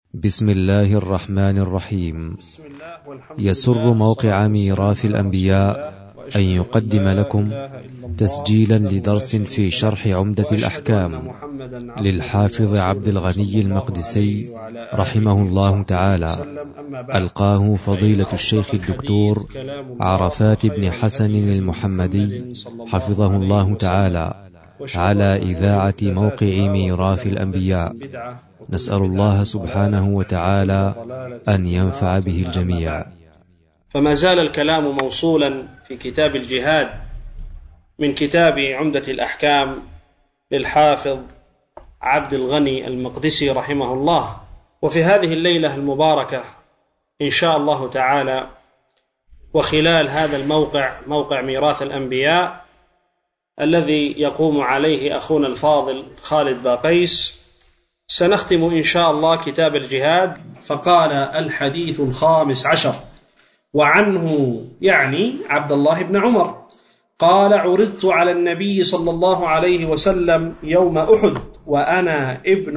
بسم الله الرحمن الرحيم. يسر موقع ميراث الأنبياء أن يقدم لكم تسجيلا لدرس في شرح عمدة الأحكام للحافظ عبد الغني المقدسي رحمه الله تعالى، ألقاه فضيلة الشيخ الدكتور عرفات بن حسن المحمدي حفظه الله تعالى على إذاعة موقع ميراث الأنبياء. نسأل الله سبحانه وتعالى أن ينفع به الجميع. فما زال الكلام موصولا في كتاب الجهاد من كتاب عمدة الأحكام للحافظ عبد الغني المقدسي رحمه الله. وفي هذه الليلة المباركة إن شاء الله تعالى، وخلال هذا الموقع موقع ميراث الأنبياء الذي يقوم عليه أخونا الفاضل خالد باقيس، سنختم إن شاء الله كتاب الجهاد. فقال: الحديث الخامس عشر، وعنه يعني عبد الله بن عمر قال: عرضت على النبي صلى الله عليه وسلم يوم أحد وأنا ابن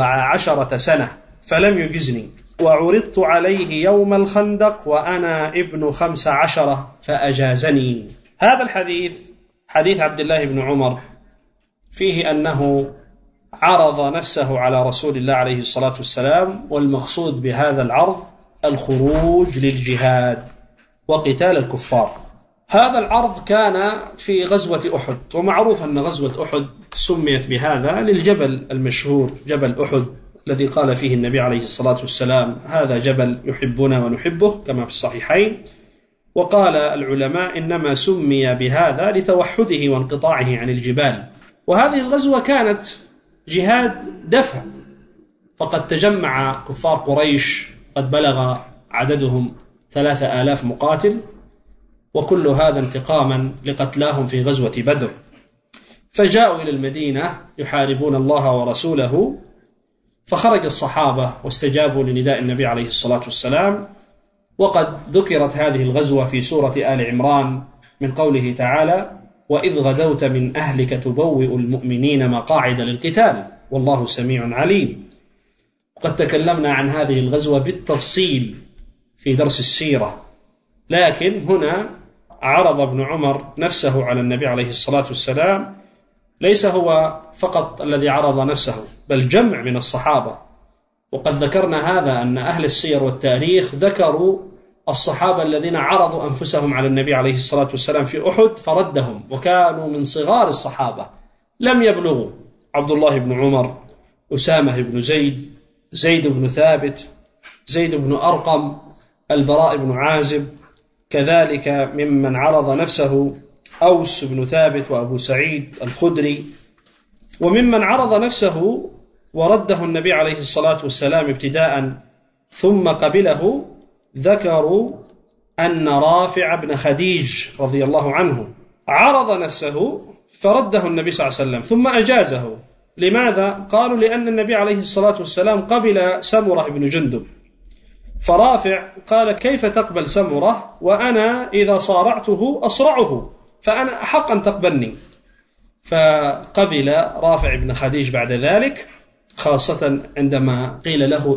14 سنة فلم يجزني، وعرضت عليه يوم الخندق وأنا ابن 15 فأجازني. هذا الحديث حديث عبد الله بن عمر فيه أنه عرض نفسه على رسول الله عليه الصلاة والسلام، والمقصود بهذا العرض الخروج للجهاد وقتال الكفار. هذا العرض كان في غزوة أحد، ومعروف أن غزوة أحد سميت بهذا للجبل المشهور جبل أحد الذي قال فيه النبي عليه الصلاة والسلام: هذا جبل يحبنا ونحبه، كما في الصحيحين. وقال العلماء إنما سمي بهذا لتوحده وانقطاعه عن الجبال. وهذه الغزوة كانت جهاد دفع، فقد تجمع كفار قريش قد بلغ عددهم 3000 مقاتل، وكل هذا انتقاما لقتلاهم في غزوة بدر. فجاءوا إلى المدينة يحاربون الله ورسوله، فخرج الصحابة واستجابوا لنداء النبي عليه الصلاة والسلام. وقد ذكرت هذه الغزوة في سورة آل عمران من قوله تعالى: وإذ غدوت من أهلك تبوئ المؤمنين مقاعد للقتال والله سميع عليم. وقد تكلمنا عن هذه الغزوة بالتفصيل في درس السيرة، لكن هنا عرض ابن عمر نفسه على النبي عليه الصلاة والسلام. ليس هو فقط الذي عرض نفسه، بل جمع من الصحابة. وقد ذكرنا هذا أن أهل السير والتاريخ ذكروا الصحابة الذين عرضوا أنفسهم على النبي عليه الصلاة والسلام في أحد فردهم، وكانوا من صغار الصحابة لم يبلغوا: عبد الله بن عمر، أسامة بن زيد، زيد بن ثابت، زيد بن أرقم، البراء بن عازب. كذلك ممن عرض نفسه أوس بن ثابت وأبو سعيد الخدري. وممن عرض نفسه ورده النبي عليه الصلاة والسلام ابتداء ثم قبله، ذكروا أن رافع بن خديج رضي الله عنه عرض نفسه فرده النبي صلى الله عليه وسلم ثم أجازه. لماذا؟ قالوا: لأن النبي عليه الصلاة والسلام قبل سمرة بن جندب. فرافع قال: كيف تقبل سمرة وأنا إذا صارعته أصرعه، فأنا أحق أن تقبلني. فقبل رافع بن خديج بعد ذلك، خاصة عندما قيل له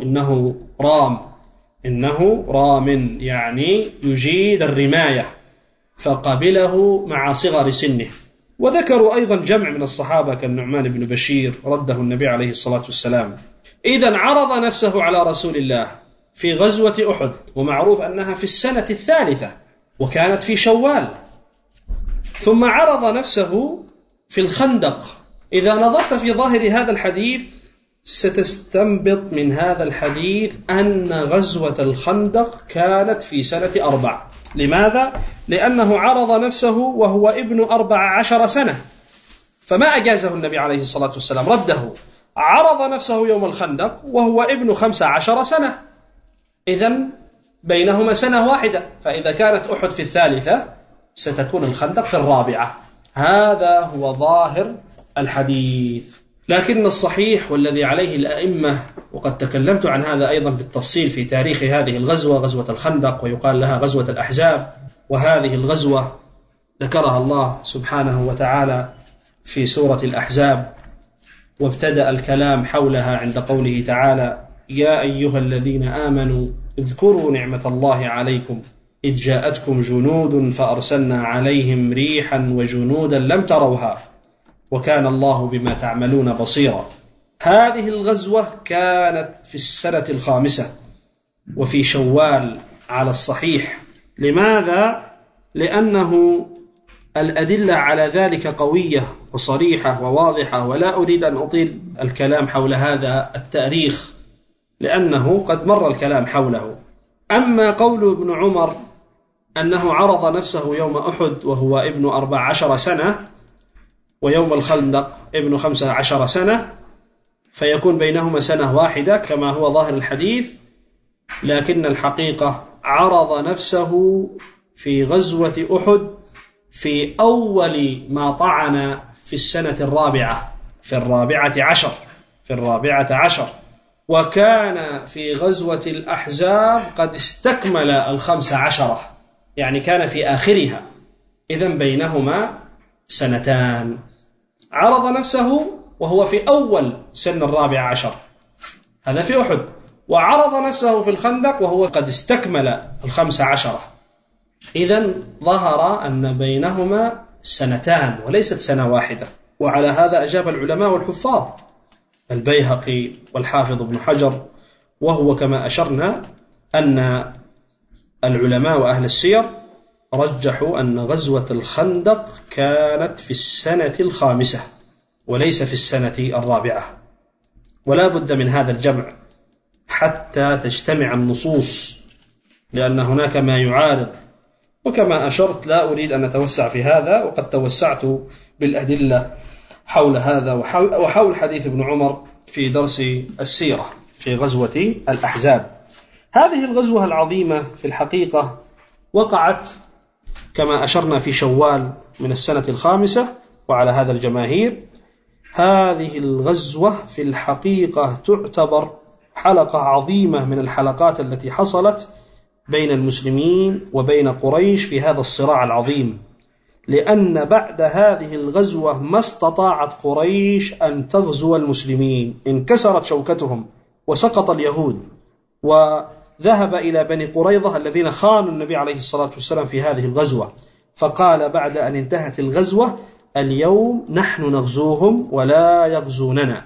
إنه رام يعني يجيد الرماية، فقبله مع صغر سنه. وذكروا أيضا جمع من الصحابة كالنعمان بن بشير رده النبي عليه الصلاة والسلام. إذن عرض نفسه على رسول الله في غزوة أحد، ومعروف أنها في السنة الثالثة وكانت في شوال. ثم عرض نفسه في الخندق. إذا نظرت في ظاهر هذا الحديث ستستنبط من هذا الحديث أن غزوة الخندق كانت في سنة 4. لماذا؟ لأنه عرض نفسه وهو ابن 14 سنة، فما أجازه النبي عليه الصلاة والسلام، رده. عرض نفسه يوم الخندق وهو ابن 15 سنة، إذن بينهما سنة واحدة. فإذا كانت أحد في الثالثة ستكون الخندق في 4. هذا هو ظاهر الحديث. لكن الصحيح والذي عليه الأئمة، وقد تكلمت عن هذا أيضا بالتفصيل في تاريخ هذه الغزوة، غزوة الخندق، ويقال لها غزوة الأحزاب. وهذه الغزوة ذكرها الله سبحانه وتعالى في سورة الأحزاب، وابتدأ الكلام حولها عند قوله تعالى: يا أيها الذين آمنوا اذكروا نعمة الله عليكم إذ جاءتكم جنود فأرسلنا عليهم ريحا وجنودا لم تروها وكان الله بما تعملون بصيرا. هذه الغزوة كانت في السنة 5 وفي شوال على الصحيح. لماذا؟ لأنه الأدلة على ذلك قوية وصريحة وواضحة، ولا أريد أن أطيل الكلام حول هذا التاريخ لأنه قد مر الكلام حوله. أما قول ابن عمر أنه عرض نفسه يوم أحد وهو ابن 14 سنة ويوم الخندق ابن 15 سنة، فيكون بينهما سنة واحدة كما هو ظاهر الحديث، لكن الحقيقة عرض نفسه في غزوة أحد في أول ما طعن في السنة الرابعة، في الرابعة عشر، وكان في غزوة الأحزاب قد استكمل 15، يعني كان في آخرها، إذن بينهما 2 سنين. عرض نفسه وهو في أول سن 14، هذا في أحد، وعرض نفسه في الخندق وهو قد استكمل 15. إذن ظهر أن بينهما 2 سنين وليست سنة واحدة. وعلى هذا أجاب العلماء والحفاظ البيهقي والحافظ ابن حجر، وهو كما أشرنا أن العلماء وأهل السير رجحوا أن غزوة الخندق كانت في السنة 5 وليس في السنة 4، ولا بد من هذا الجمع حتى تجتمع النصوص، لأن هناك ما يعارض. وكما أشرت لا أريد أن أتوسع في هذا، وقد توسعت بالأدلة حول هذا وحول حديث ابن عمر في درس السيرة في غزوة الأحزاب. هذه الغزوة العظيمة في الحقيقة وقعت كما أشرنا في شوال من السنة 5، وعلى هذا الجماهير هذه الغزوة في الحقيقة تعتبر حلقة عظيمة من الحلقات التي حصلت بين المسلمين وبين قريش في هذا الصراع العظيم، لأن بعد هذه الغزوة ما استطاعت قريش أن تغزو المسلمين، انكسرت شوكتهم وسقط اليهود، وذهب إلى بني قريظة الذين خانوا النبي عليه الصلاة والسلام في هذه الغزوة، فقال بعد أن انتهت الغزوة: اليوم نحن نغزوهم ولا يغزوننا.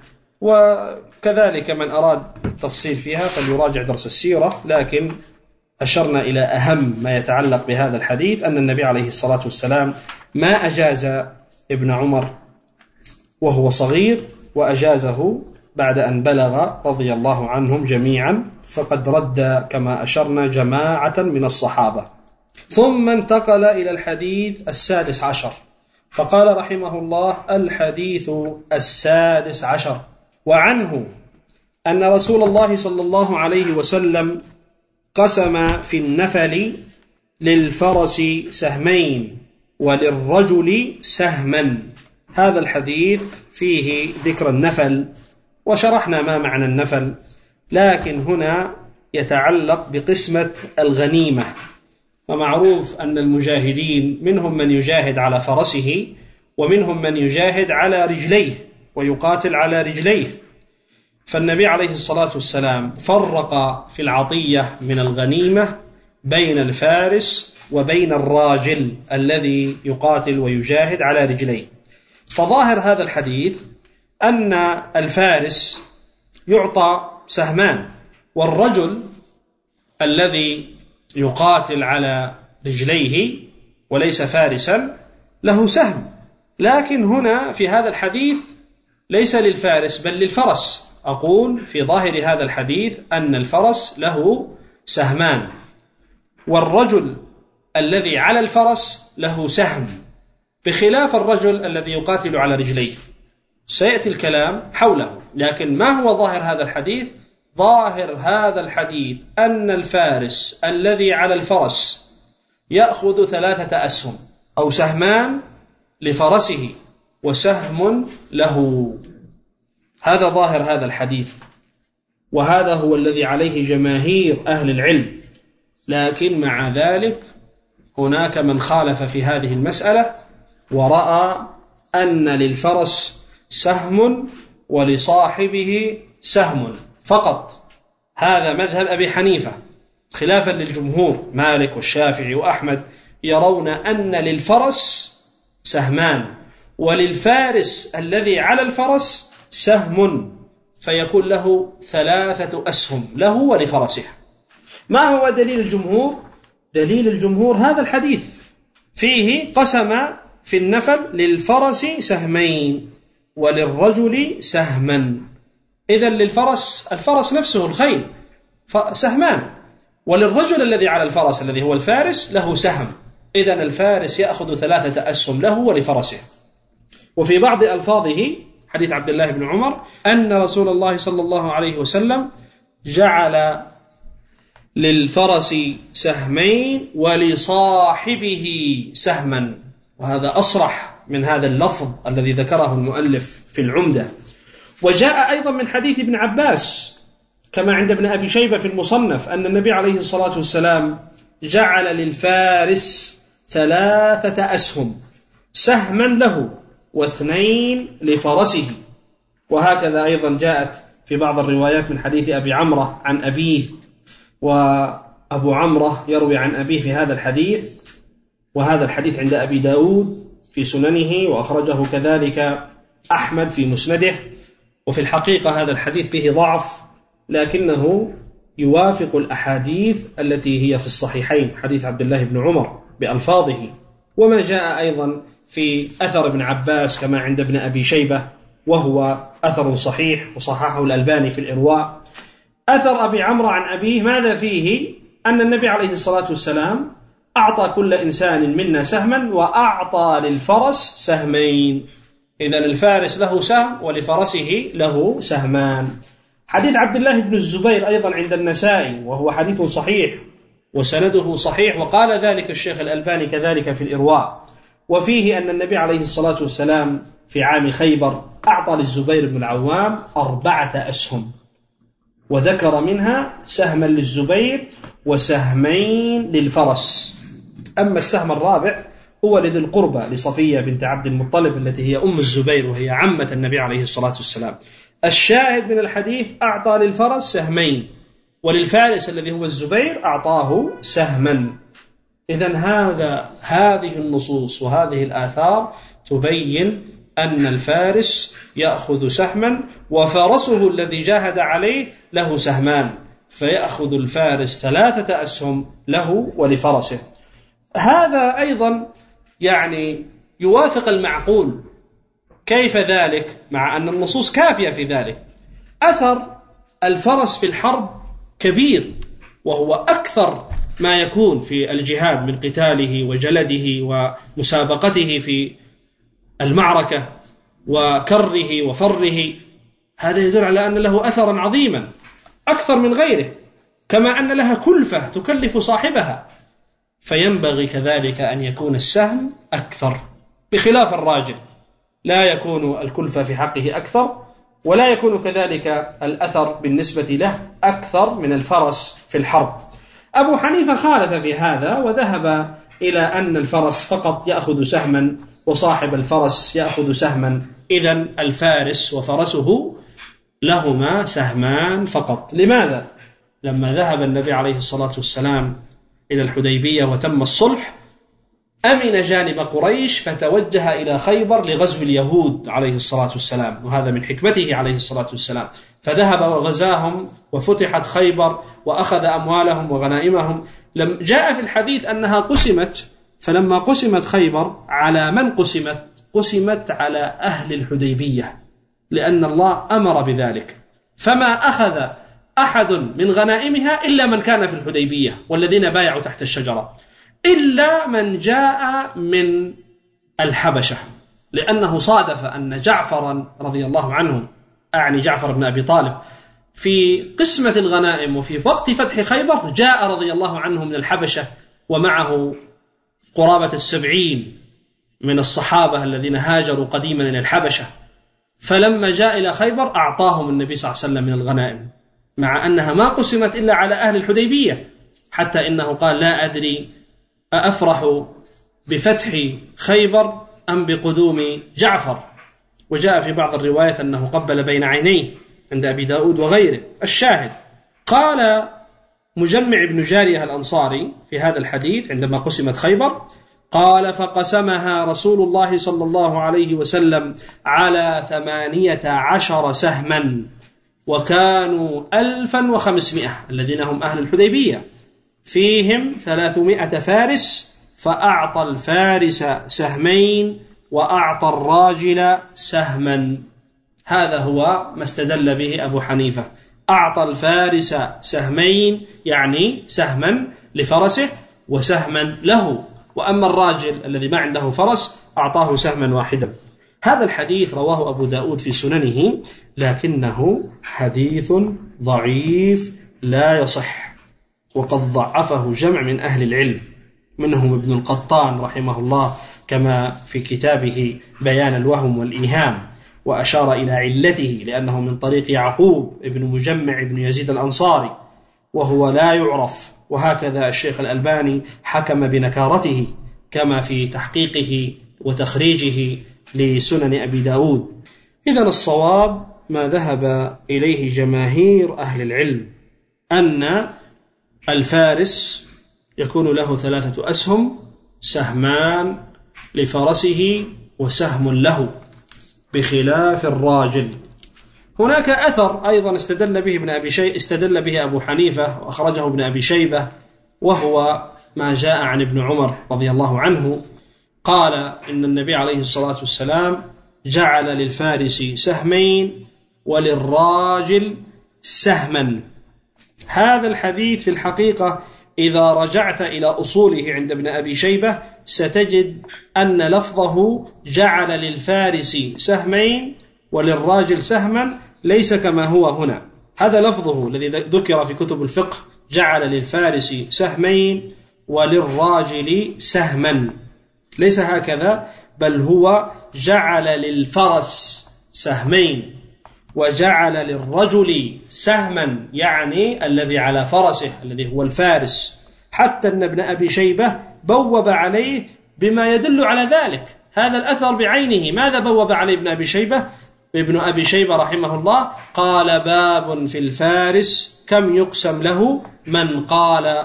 وكذلك من أراد التفصيل فيها فليراجع درس السيرة، لكن أشرنا إلى أهم ما يتعلق بهذا الحديث، أن النبي عليه الصلاة والسلام ما أجاز ابن عمر وهو صغير، وأجازه بعد أن بلغ رضي الله عنهم جميعا، فقد رد كما أشرنا جماعة من الصحابة. ثم انتقل إلى الحديث 16، فقال رحمه الله: الحديث 16، وعنه أن رسول الله صلى الله عليه وسلم قسم في النفل للفرس سهمين وللرجل سهما. هذا الحديث فيه ذكر النفل، وشرحنا ما معنى النفل، لكن هنا يتعلق بقسمة الغنيمة. ومعروف أن المجاهدين منهم من يجاهد على فرسه، ومنهم من يجاهد على رجليه ويقاتل على رجليه، فالنبي عليه الصلاة والسلام فرق في العطية من الغنيمة بين الفارس وبين الراجل الذي يقاتل ويجاهد على رجليه. فظاهر هذا الحديث أن الفارس يعطى سهمان، والرجل الذي يقاتل على رجليه وليس فارسا له سهم. لكن هنا في هذا الحديث ليس للفارس بل للفرس. أقول في ظاهر هذا الحديث أن الفرس له سهمان، والرجل الذي على الفرس له سهم، بخلاف الرجل الذي يقاتل على رجليه. سيأتي الكلام حوله، لكن ما هو ظاهر هذا الحديث؟ ظاهر هذا الحديث أن الفارس الذي على الفرس يأخذ 3 أسهم أو سهمان لفرسه وسهم له. هذا ظاهر هذا الحديث، وهذا هو الذي عليه جماهير أهل العلم. لكن مع ذلك هناك من خالف في هذه المسألة ورأى أن للفرس سهم ولصاحبه سهم فقط، هذا مذهب أبي حنيفة خلافا للجمهور، مالك والشافعي وأحمد يرون أن للفرس سهمان، وللفارس الذي على الفرس سهم، فيكون له 3 أسهم له ولفرسه. ما هو دليل الجمهور؟ دليل الجمهور هذا الحديث فيه قسم في النفل للفرس سهمين وللرجل سهما. إذن للفرس، الفرس نفسه الخيل، سهمان، وللرجل الذي على الفرس الذي هو الفارس له سهم. إذن الفارس يأخذ 3 أسهم له ولفرسه. وفي بعض ألفاظه حديث عبد الله بن عمر أن رسول الله صلى الله عليه وسلم جعل للفرس سهمين ولصاحبه سهما، وهذا أصرح من هذا اللفظ الذي ذكره المؤلف في العمدة. وجاء أيضا من حديث ابن عباس كما عند ابن أبي شيبة في المصنف أن النبي عليه الصلاة والسلام جعل للفارس 3 أسهم، سهما له و2 لفرسه. وهكذا أيضا جاءت في بعض الروايات من حديث أبي عمرة عن أبيه، وأبو عمرة يروي عن أبيه في هذا الحديث، وهذا الحديث عند أبي داود في سننه، وأخرجه كذلك أحمد في مسنده. وفي الحقيقة هذا الحديث فيه ضعف، لكنه يوافق الأحاديث التي هي في الصحيحين، حديث عبد الله بن عمر بألفاظه، وما جاء أيضا في أثر ابن عباس كما عند ابن أبي شيبة، وهو أثر صحيح وصححه الألباني في الإرواء. أثر أبي عمرو عن أبيه ماذا فيه؟ أن النبي عليه الصلاة والسلام أعطى كل إنسان منا سهما، وأعطى للفرس سهمين. إذن الفارس له سهم ولفرسه له سهمان. حديث عبد الله بن الزبير أيضا عند النسائي، وهو حديث صحيح وسنده صحيح، وقال ذلك الشيخ الألباني كذلك في الإرواء. وفيه أن النبي عليه الصلاة والسلام في عام خيبر أعطى للزبير بن العوام 4 أسهم، وذكر منها سهما للزبير وسهمين للفرس. أما السهم الرابع هو لذي القربى لصفية بنت عبد المطلب التي هي أم الزبير وهي عمة النبي عليه الصلاة والسلام. الشاهد من الحديث أعطى للفرس سهمين، وللفارس الذي هو الزبير أعطاه سهما. إذن هذه النصوص وهذه الآثار تبين أن الفارس يأخذ سهما، وفرسه الذي جاهد عليه له سهمان، فيأخذ الفارس 3 أسهم له ولفرسه. هذا أيضا يعني يوافق المعقول. كيف ذلك؟ مع أن النصوص كافية في ذلك. أثر الفرس في الحرب كبير، وهو أكثر ما يكون في الجهاد من قتاله وجلده ومسابقته في المعركة وكره وفره. هذا يدل على أن له أثرا عظيما أكثر من غيره، كما أن لها كلفة تكلف صاحبها، فينبغي كذلك أن يكون السهم أكثر، بخلاف الراجل لا يكون الكلفة في حقه أكثر، ولا يكون كذلك الأثر بالنسبة له أكثر من الفرس في الحرب. أبو حنيفة خالف في هذا وذهب إلى أن الفرس فقط يأخذ سهما وصاحب الفرس يأخذ سهما. إذن الفارس وفرسه لهما سهمان فقط. لماذا؟ لما ذهب النبي عليه الصلاة والسلام إلى الحديبية وتم الصلح، أمن جانب قريش فتوجه إلى خيبر لغزو اليهود عليه الصلاة والسلام، وهذا من حكمته عليه الصلاة والسلام، فذهب وغزاهم وفتحت خيبر وأخذ أموالهم وغنائمهم. جاء في الحديث أنها قسمت، فلما قسمت خيبر على من قسمت؟ قسمت على أهل الحديبية، لأن الله أمر بذلك، فما أخذ أحد من غنائمها إلا من كان في الحديبية والذين بايعوا تحت الشجرة، إلا من جاء من الحبشة، لأنه صادف أن جعفرا رضي الله عنه، أعني جعفر بن أبي طالب، في قسمة الغنائم وفي وقت فتح خيبر جاء رضي الله عنه من الحبشة، ومعه قرابة 70 من الصحابة الذين هاجروا قديما إلى الحبشة. فلما جاء إلى خيبر أعطاهم النبي صلى الله عليه وسلم من الغنائم، مع أنها ما قسمت إلا على أهل الحديبية، حتى إنه قال: لا أدري أفرح بفتح خيبر أم بقدوم جعفر. وجاء في بعض الروايات أنه قبل بين عينيه عند أبي داود وغيره. الشاهد، قال مجمع بن جارية الأنصاري في هذا الحديث عندما قسمت خيبر، قال: فقسمها رسول الله صلى الله عليه وسلم على 18 سهما، وكانوا 1500 الذين هم أهل الحديبية، فيهم 300 فارس، فأعطى الفارس سهمين وأعطى الراجل سهما. هذا هو ما استدل به أبو حنيفة، أعطى الفارس سهمين يعني سهما لفرسه وسهما له، وأما الراجل الذي ما عنده فرس أعطاه سهما واحدا. هذا الحديث رواه أبو داود في سننه، لكنه حديث ضعيف لا يصح، وقد ضعفه جمع من أهل العلم، منهم ابن القطان رحمه الله كما في كتابه بيان الوهم والإيهام، وأشار إلى علته لأنه من طريق يعقوب ابن مجمع ابن يزيد الأنصاري وهو لا يعرف، وهكذا الشيخ الألباني حكم بنكارته كما في تحقيقه وتخريجه لسنن أبي داود. إذن الصواب ما ذهب إليه جماهير أهل العلم، أن الفارس يكون له 3 أسهم، سهمان لفرسه وسهم له، بخلاف الراجل. هناك أثر أيضا استدل به أبو حنيفة وأخرجه ابن أبي شيبة، وهو ما جاء عن ابن عمر رضي الله عنه، قال إن النبي عليه الصلاة والسلام جعل للفارس سهمين وللراجل سهما. هذا الحديث في الحقيقة إذا رجعت إلى أصوله عند ابن أبي شيبة ستجد أن لفظه جعل للفارس سهمين وللراجل سهما ليس كما هو هنا. هذا لفظه الذي ذكر في كتب الفقه، جعل للفارس سهمين وللراجل سهما، ليس هكذا، بل هو جعل للفرس سهمين وجعل للرجل سهما، يعني الذي على فرسه الذي هو الفارس، حتى أن ابن أبي شيبة بوب عليه بما يدل على ذلك. هذا الأثر بعينه ماذا بوب عليه ابن أبي شيبة؟ ابن أبي شيبة رحمه الله قال: باب في الفارس كم يقسم له؟ من قال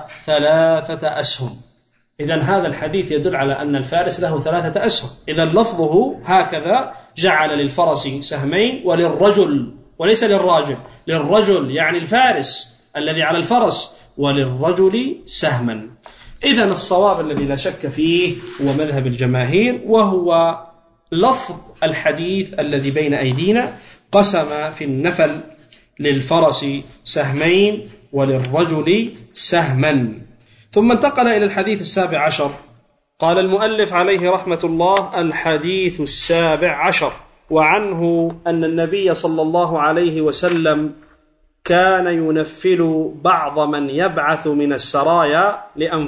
3 أسهم. إذن هذا الحديث يدل على أن الفارس له 3 أسهم. إذن لفظه هكذا: جعل للفرس سهمين وللرجل، وليس للراجل، للرجل يعني الفارس الذي على الفرس، وللرجل سهما. إذن الصواب الذي لا شك فيه هو مذهب الجماهير، وهو لفظ الحديث الذي بين أيدينا: قسم في النفل للفرس سهمين وللرجل سهما. ثم انتقل إلى الحديث 17. قال المؤلف عليه رحمة الله: الحديث 17، وعنه أن النبي صلى الله عليه وسلم كان ينفل بعض من يبعث من السرايا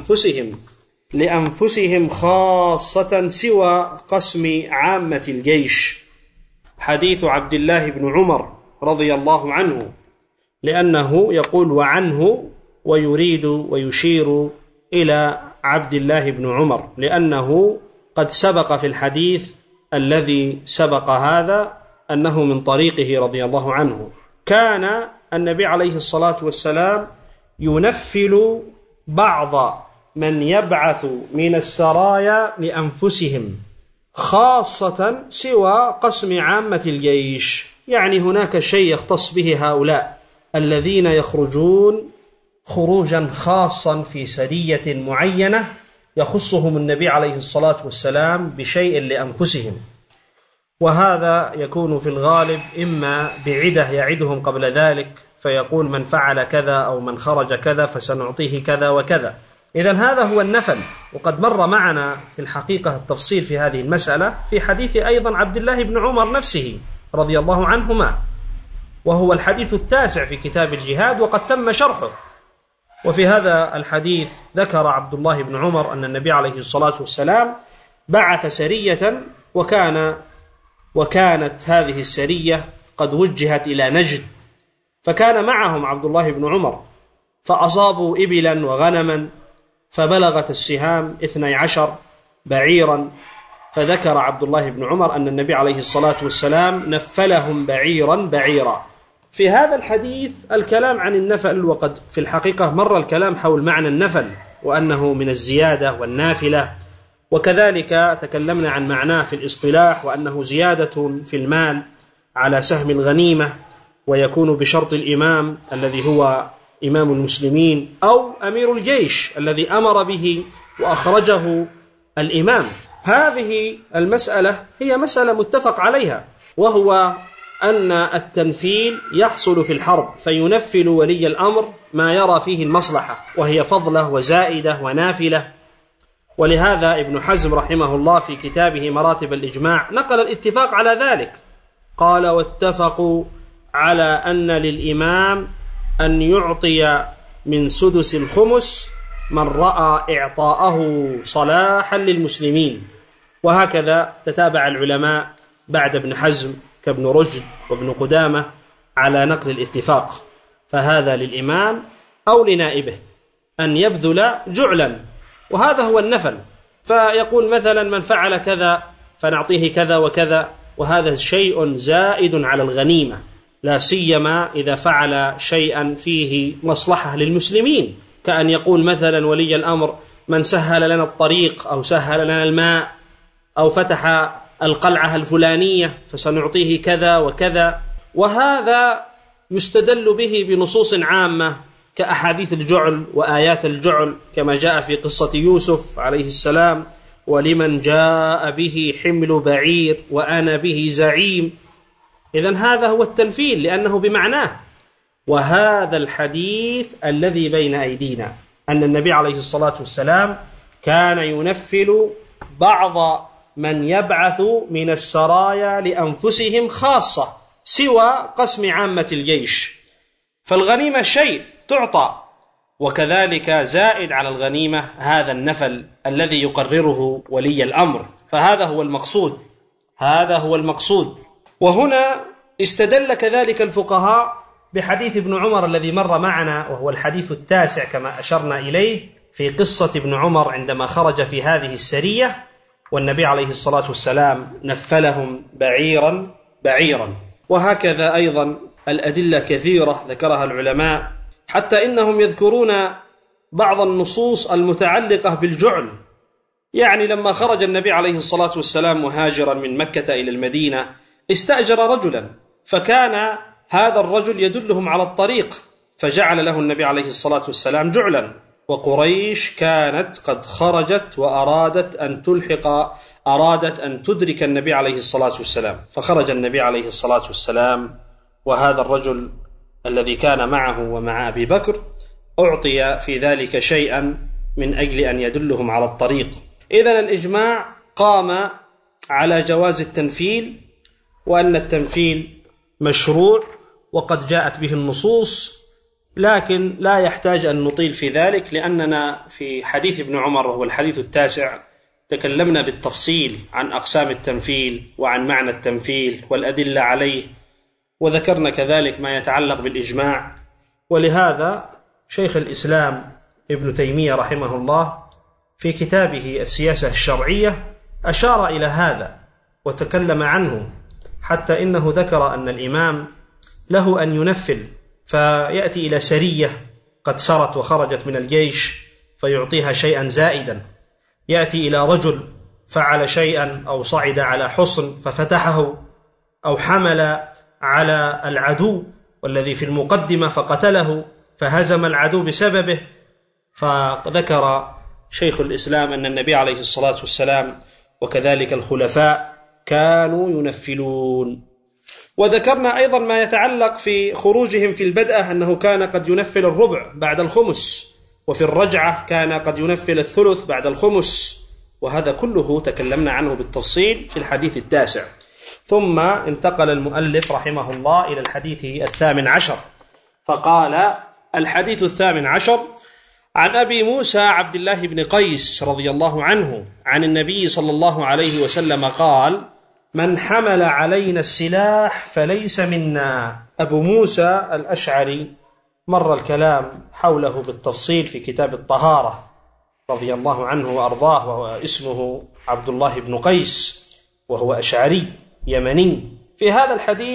لأنفسهم خاصة سوى قسم عامة الجيش. حديث عبد الله بن عمر رضي الله عنه، لأنه يقول وعنه ويريد ويشير إلى عبد الله بن عمر، لأنه قد سبق في الحديث الذي سبق هذا أنه من طريقه رضي الله عنه. كان النبي عليه الصلاة والسلام ينفل بعض من يبعث من السرايا لأنفسهم خاصة سوى قسم عامة الجيش، يعني هناك شيء يختص به هؤلاء الذين يخرجون خروجا خاصا في سرية معينة يخصهم النبي عليه الصلاة والسلام بشيء لأنفسهم، وهذا يكون في الغالب إما بعدة يعدهم قبل ذلك فيقول من فعل كذا أو من خرج كذا فسنعطيه كذا وكذا. إذن هذا هو النفل، وقد مر معنا في الحقيقة التفصيل في هذه المسألة في حديث أيضا عبد الله بن عمر نفسه رضي الله عنهما، وهو الحديث 9 في كتاب الجهاد وقد تم شرحه. وفي هذا الحديث ذكر عبد الله بن عمر أن النبي عليه الصلاة والسلام بعث سرية، وكانت هذه السرية قد وجهت إلى نجد، فكان معهم عبد الله بن عمر، فأصابوا إبلا وغنما، فبلغت السهام 12 بعيرا، فذكر عبد الله بن عمر أن النبي عليه الصلاة والسلام نفلهم بعيرا بعيرا، في هذا الحديث الكلام عن النفل، وقد في الحقيقة مر الكلام حول معنى النفل وأنه من الزيادة والنافلة، وكذلك تكلمنا عن معناه في الاصطلاح وأنه زيادة في المال على سهم الغنيمة، ويكون بشرط الإمام الذي هو إمام المسلمين أو أمير الجيش الذي أمر به وأخرجه الإمام. هذه المسألة هي مسألة متفق عليها، وهو أن التنفيل يحصل في الحرب، فينفل ولي الأمر ما يرى فيه المصلحة، وهي فضلة وزائدة ونافلة. ولهذا ابن حزم رحمه الله في كتابه مراتب الإجماع نقل الاتفاق على ذلك، قال: واتفقوا على أن للإمام أن يعطي من سدس الخمس من رأى إعطاءه صلاحا للمسلمين. وهكذا تتابع العلماء بعد ابن حزم كابن رشد وابن قدامة على نقل الاتفاق، فهذا للإمام أو لنائبه أن يبذل جعلا، وهذا هو النفل. فيقول مثلا من فعل كذا فنعطيه كذا وكذا، وهذا شيء زائد على الغنيمة، لا سيما إذا فعل شيئا فيه مصلحة للمسلمين، كأن يقول مثلا ولي الأمر: من سهل لنا الطريق أو سهل لنا الماء أو فتح القلعة الفلانية فسنعطيه كذا وكذا. وهذا يستدل به بنصوص عامة كأحاديث الجعل وآيات الجعل، كما جاء في قصة يوسف عليه السلام: ولمن جاء به حمل بعير وأنا به زعيم. إذن هذا هو التنفيل لأنه بمعناه. وهذا الحديث الذي بين أيدينا أن النبي عليه الصلاة والسلام كان ينفل بعض من يبعث من السرايا لأنفسهم خاصة سوى قسم عامة الجيش. فالغنيمة شيء تعطى، وكذلك زائد على الغنيمة هذا النفل الذي يقرره ولي الأمر، فهذا هو المقصود، هذا هو المقصود. وهنا استدل كذلك الفقهاء بحديث ابن عمر الذي مر معنا، وهو الحديث التاسع كما أشرنا إليه، في قصة ابن عمر عندما خرج في هذه السرية والنبي عليه الصلاة والسلام نفلهم بعيرا بعيرا. وهكذا أيضا الأدلة كثيرة ذكرها العلماء، حتى إنهم يذكرون بعض النصوص المتعلقة بالجعل. يعني لما خرج النبي عليه الصلاة والسلام مهاجرا من مكة إلى المدينة استأجر رجلا، فكان هذا الرجل يدلهم على الطريق، فجعل له النبي عليه الصلاة والسلام جعلا. وقريش كانت قد خرجت وأرادت أن تدرك النبي عليه الصلاة والسلام، فخرج النبي عليه الصلاة والسلام وهذا الرجل الذي كان معه ومع أبي بكر أعطي في ذلك شيئا من أجل أن يدلهم على الطريق. إذن الإجماع قام على جواز التنفيل، وأن التنفيل مشروع وقد جاءت به النصوص، لكن لا يحتاج أن نطيل في ذلك، لأننا في حديث ابن عمر وهو الحديث التاسع تكلمنا بالتفصيل عن أقسام التنفيل وعن معنى التنفيل والأدلة عليه، وذكرنا كذلك ما يتعلق بالإجماع. ولهذا شيخ الإسلام ابن تيمية رحمه الله في كتابه السياسة الشرعية أشار إلى هذا وتكلم عنه، حتى إنه ذكر أن الإمام له أن ينفل، فيأتي إلى سرية قد سرت وخرجت من الجيش فيعطيها شيئا زائدا، يأتي إلى رجل فعل شيئا أو صعد على حصن ففتحه، أو حمل على العدو والذي في المقدمة فقتله فهزم العدو بسببه. فذكر شيخ الإسلام أن النبي عليه الصلاة والسلام وكذلك الخلفاء كانوا ينفلون. وذكرنا أيضا ما يتعلق في خروجهم في البدءة، أنه كان قد ينفل الربع بعد الخمس، وفي الرجعة كان قد ينفل الثلث بعد الخمس، وهذا كله تكلمنا عنه بالتفصيل في الحديث التاسع. ثم انتقل المؤلف رحمه الله إلى الحديث 18، فقال: الحديث 18 عن أبي موسى عبد الله بن قيس رضي الله عنه عن النبي صلى الله عليه وسلم قال: من حمل علينا السلاح فليس منا. أبو موسى الأشعري مر الكلام حوله بالتفصيل في كتاب الطهارة رضي الله عنه وأرضاه، وهو اسمه عبد الله بن قيس وهو أشعري يمني. في هذا الحديث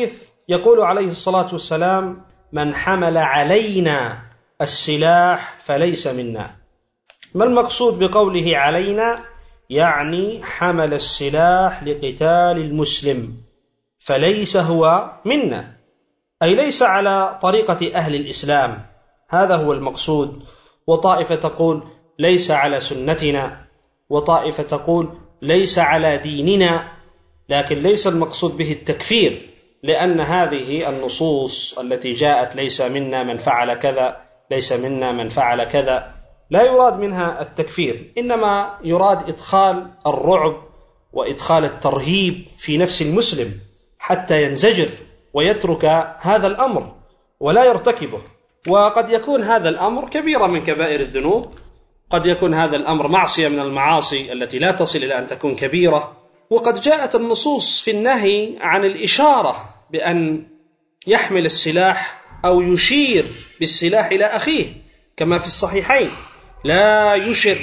يقول عليه الصلاة والسلام: من حمل علينا السلاح فليس منا. ما المقصود بقوله علينا؟ يعني حمل السلاح لقتال المسلم فليس هو منا، أي ليس على طريقة أهل الإسلام، هذا هو المقصود. وطائفة تقول ليس على سنتنا، وطائفة تقول ليس على ديننا، لكن ليس المقصود به التكفير، لأن هذه النصوص التي جاءت ليس منا من فعل كذا، ليس منا من فعل كذا، لا يراد منها التكفير، إنما يراد إدخال الرعب وإدخال الترهيب في نفس المسلم حتى ينزجر ويترك هذا الأمر ولا يرتكبه. وقد يكون هذا الأمر كبيرة من كبائر الذنوب، قد يكون هذا الأمر معصية من المعاصي التي لا تصل إلى أن تكون كبيرة. وقد جاءت النصوص في النهي عن الإشارة بأن يحمل السلاح أو يشير بالسلاح إلى أخيه، كما في الصحيحين: لا يشر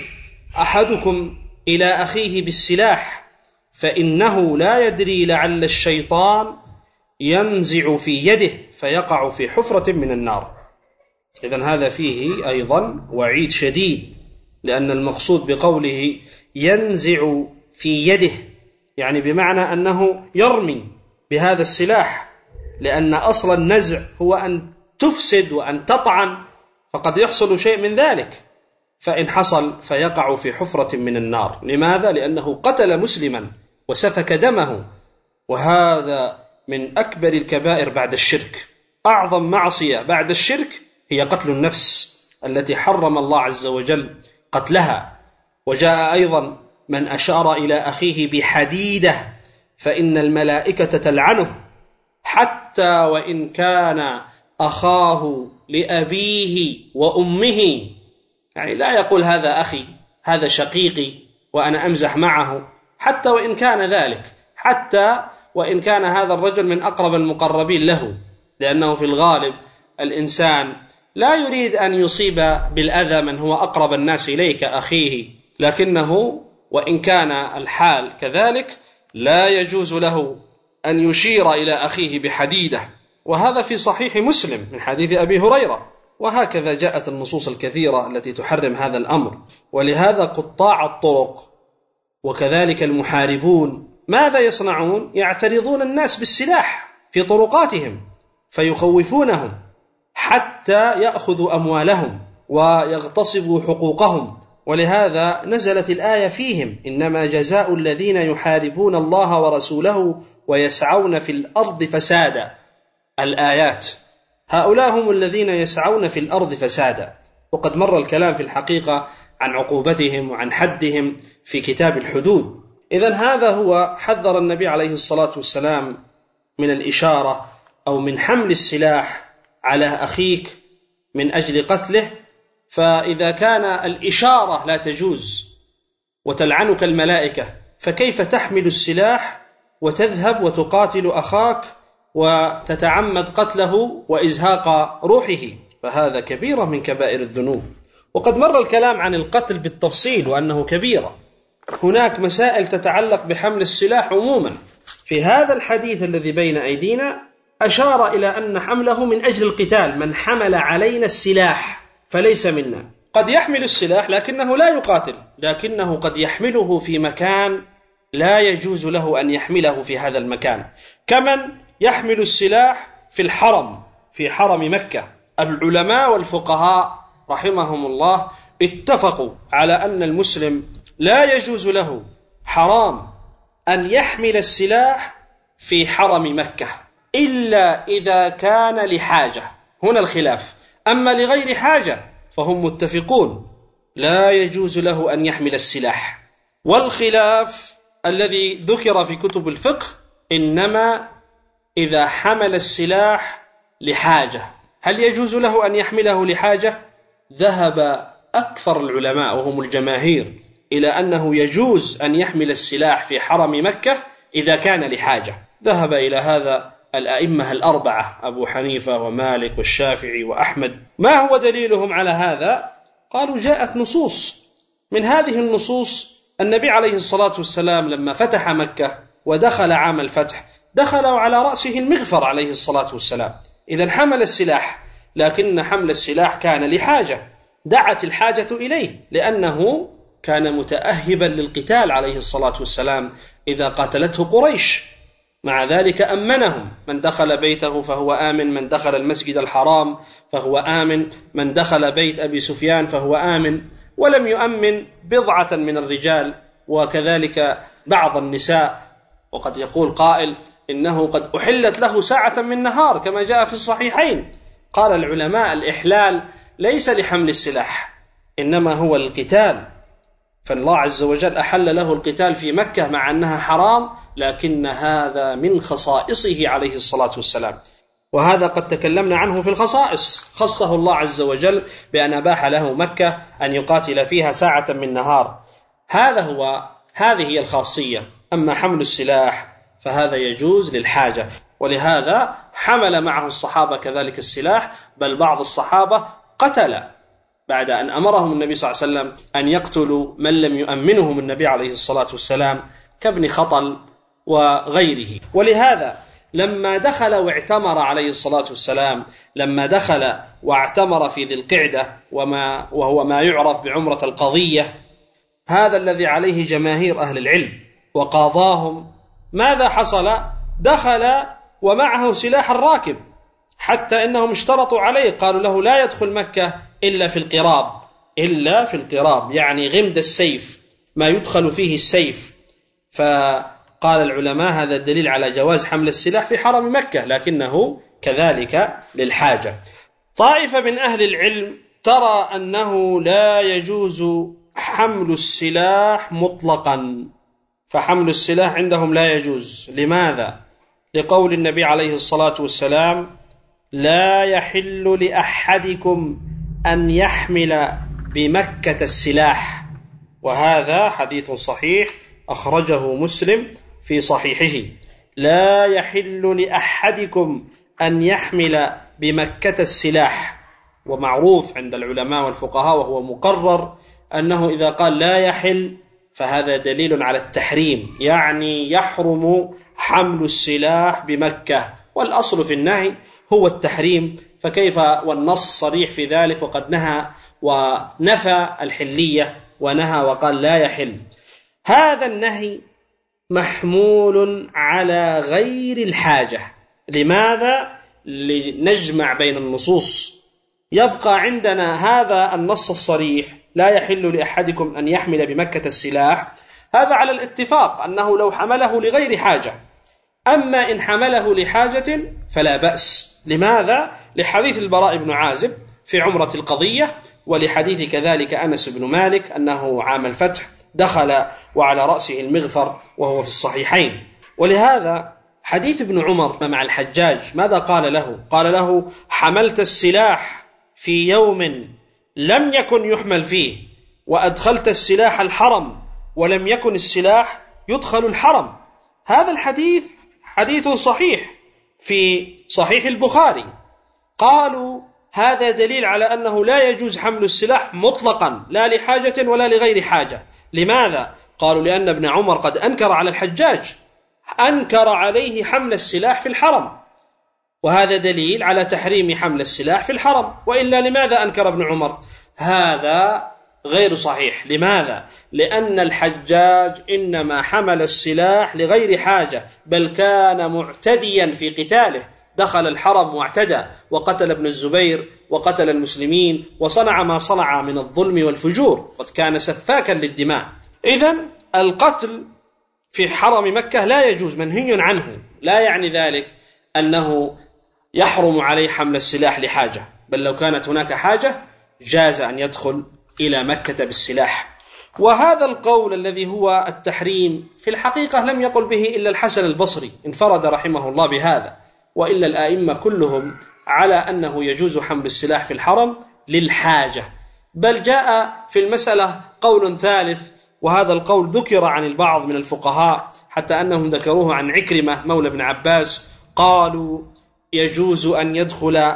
أحدكم إلى أخيه بالسلاح فإنه لا يدري لعل الشيطان ينزع في يده فيقع في حفرة من النار. إذن هذا فيه أيضا وعيد شديد، لأن المقصود بقوله ينزع في يده يعني بمعنى أنه يرمي بهذا السلاح، لأن أصل النزع هو أن تفسد وأن تطعن، فقد يحصل شيء من ذلك، فإن حصل فيقع في حفرة من النار. لماذا؟ لأنه قتل مسلما وسفك دمه، وهذا من أكبر الكبائر بعد الشرك. أعظم معصية بعد الشرك هي قتل النفس التي حرم الله عز وجل قتلها. وجاء أيضا: من أشار إلى أخيه بحديدة فإن الملائكة تلعنه حتى وإن كان أخاه لأبيه وأمه، يعني لا يقول هذا أخي، هذا شقيقي وأنا أمزح معه، حتى وإن كان ذلك، حتى وإن كان هذا الرجل من أقرب المقربين له، لأنه في الغالب الإنسان لا يريد أن يصيب بالأذى من هو أقرب الناس إليه كأخيه، لكنه وإن كان الحال كذلك لا يجوز له أن يشير إلى أخيه بحديدة. وهذا في صحيح مسلم من حديث أبي هريرة. وهكذا جاءت النصوص الكثيرة التي تحرم هذا الأمر. ولهذا قطاع الطرق وكذلك المحاربون ماذا يصنعون؟ يعترضون الناس بالسلاح في طرقاتهم فيخوفونهم حتى يأخذوا أموالهم ويغتصبوا حقوقهم. ولهذا نزلت الآية فيهم: إنما جزاء الذين يحاربون الله ورسوله ويسعون في الأرض فسادا. الآيات، هؤلاء هم الذين يسعون في الأرض فسادا. وقد مر الكلام في الحقيقة عن عقوبتهم وعن حدهم في كتاب الحدود. إذن هذا هو حذر النبي عليه الصلاة والسلام من الإشارة أو من حمل السلاح على أخيك من أجل قتله. فإذا كان الإشارة لا تجوز وتلعنك الملائكة، فكيف تحمل السلاح وتذهب وتقاتل أخاك وتتعمد قتله وإزهاق روحه؟ فهذا كبيرة من كبائر الذنوب. وقد مر الكلام عن القتل بالتفصيل وأنه كبيرة. هناك مسائل تتعلق بحمل السلاح عموما. في هذا الحديث الذي بين أيدينا أشار إلى أن حمله من أجل القتال: من حمل علينا السلاح فليس منا. قد يحمل السلاح لكنه لا يقاتل، لكنه قد يحمله في مكان لا يجوز له أن يحمله في هذا المكان، كمن يحمل السلاح في الحرم، في حرم مكة. العلماء والفقهاء رحمهم الله اتفقوا على أن المسلم لا يجوز له، حرام، أن يحمل السلاح في حرم مكة إلا إذا كان لحاجة. هنا الخلاف. أما لغير حاجة فهم متفقون لا يجوز له أن يحمل السلاح. والخلاف الذي ذكر في كتب الفقه إنما إذا حمل السلاح لحاجة. هل يجوز له أن يحمله لحاجة؟ ذهب أكثر العلماء وهم الجماهير إلى أنه يجوز أن يحمل السلاح في حرم مكة إذا كان لحاجة. ذهب إلى هذا الأئمة الأربعة: أبو حنيفة ومالك والشافعي وأحمد. ما هو دليلهم على هذا؟ قالوا جاءت نصوص. من هذه النصوص النبي عليه الصلاة والسلام لما فتح مكة ودخل عام الفتح دخل وعلى رأسه المغفر عليه الصلاة والسلام. إذن حمل السلاح، لكن حمل السلاح كان لحاجة دعت الحاجة إليه، لأنه كان متأهبا للقتال عليه الصلاة والسلام إذا قاتلته قريش. مع ذلك أمنهم، من دخل بيته فهو آمن، من دخل المسجد الحرام فهو آمن، من دخل بيت أبي سفيان فهو آمن، ولم يؤمن بضعة من الرجال وكذلك بعض النساء. وقد يقول قائل إنه قد أحلت له ساعة من نهار كما جاء في الصحيحين. قال العلماء الإحلال ليس لحمل السلاح، إنما هو القتال، فالله عز وجل أحل له القتال في مكة مع أنها حرام، لكن هذا من خصائصه عليه الصلاة والسلام. وهذا قد تكلمنا عنه في الخصائص، خصه الله عز وجل بأن أباح له مكة أن يقاتل فيها ساعة من نهار. هذه هي الخاصية. أما حمل السلاح فهذا يجوز للحاجة، ولهذا حمل معه الصحابة كذلك السلاح، بل بعض الصحابة قتل بعد أن أمرهم النبي صلى الله عليه وسلم أن يقتلوا من لم يؤمنهم النبي عليه الصلاة والسلام كابن خطل وغيره. ولهذا لما دخل واعتمر عليه الصلاة والسلام، لما دخل واعتمر في ذي القعدة وهو ما يعرف بعمرة القضية، هذا الذي عليه جماهير أهل العلم وقاضاهم، ماذا حصل؟ دخل ومعه سلاح الراكب، حتى إنهم اشترطوا عليه، قالوا له لا يدخل مكة إلا في القراب، يعني غمد السيف، ما يدخل فيه السيف. فقال العلماء هذا الدليل على جواز حمل السلاح في حرم مكة، لكنه كذلك للحاجة. طائفة من أهل العلم ترى أنه لا يجوز حمل السلاح مطلقا، فحمل السلاح عندهم لا يجوز. لماذا؟ لقول النبي عليه الصلاة والسلام: لا يحل لأحدكم أن يحمل بمكة السلاح. وهذا حديث صحيح أخرجه مسلم في صحيحه. لا يحل لأحدكم أن يحمل بمكة السلاح. ومعروف عند العلماء والفقهاء وهو مقرر أنه إذا قال لا يحل فهذا دليل على التحريم، يعني يحرم حمل السلاح بمكة، والأصل في النهي هو التحريم، فكيف والنص صريح في ذلك وقد نهى ونفى الحلية ونهى وقال لا يحل. هذا النهي محمول على غير الحاجة. لماذا؟ لنجمع بين النصوص. يبقى عندنا هذا النص الصريح: لا يحل لأحدكم أن يحمل بمكة السلاح، هذا على الاتفاق أنه لو حمله لغير حاجة. أما إن حمله لحاجة فلا بأس. لماذا؟ لحديث البراء بن عازب في عمرة القضية، ولحديث كذلك أنس بن مالك أنه عام الفتح دخل وعلى رأسه المغفر، وهو في الصحيحين. ولهذا حديث ابن عمر مع الحجاج ماذا قال له؟ قال له: حملت السلاح في يوم لم يكن يحمل فيه، وأدخلت السلاح الحرم ولم يكن السلاح يدخل الحرم. هذا الحديث حديث صحيح في صحيح البخاري. قالوا هذا دليل على أنه لا يجوز حمل السلاح مطلقا، لا لحاجة ولا لغير حاجة. لماذا؟ قالوا لأن ابن عمر قد أنكر على الحجاج، أنكر عليه حمل السلاح في الحرم، وهذا دليل على تحريم حمل السلاح في الحرم. وإلا لماذا أنكر ابن عمر؟ هذا غير صحيح. لماذا؟ لأن الحجاج إنما حمل السلاح لغير حاجة، بل كان معتديا في قتاله، دخل الحرم واعتدى وقتل ابن الزبير وقتل المسلمين وصنع ما صنع من الظلم والفجور، قد كان سفاكا للدماء. إذن القتل في حرم مكة لا يجوز، منهي عنه. لا يعني ذلك أنه يحرم عليه حمل السلاح لحاجة، بل لو كانت هناك حاجة جاز أن يدخل إلى مكة بالسلاح. وهذا القول الذي هو التحريم في الحقيقة لم يقل به إلا الحسن البصري، انفرد رحمه الله بهذا، وإلا الآئمة كلهم على أنه يجوز حمل السلاح في الحرم للحاجة. بل جاء في المسألة قول ثالث، وهذا القول ذكر عن البعض من الفقهاء، حتى أنهم ذكروه عن عكرمة مولى ابن عباس، قالوا يجوز أن يدخل